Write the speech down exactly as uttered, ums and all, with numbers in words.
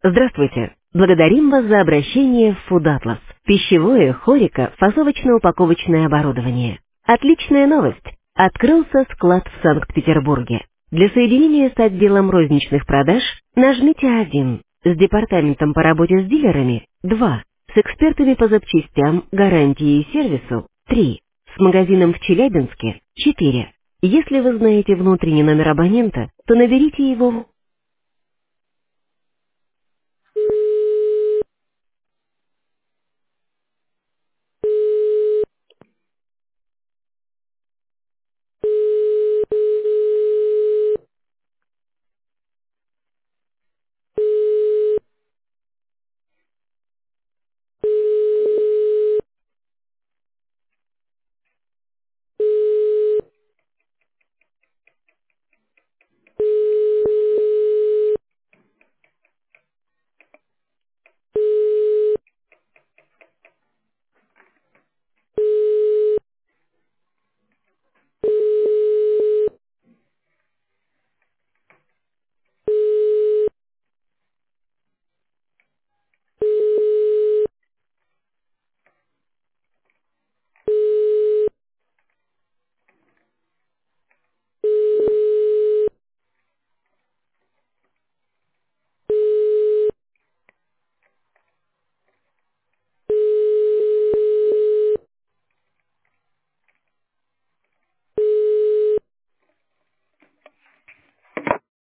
Здравствуйте. Благодарим вас за обращение в Food Atlas. Пищевое, хорика, фасовочно-упаковочное оборудование. Отличная новость. Открылся склад в Санкт-Петербурге. Для соединения с отделом розничных продаж нажмите один. С департаментом по работе с дилерами два. С экспертами по запчастям, гарантии и сервису три. С магазином в Челябинске четыре. Если вы знаете внутренний номер абонента, то наберите его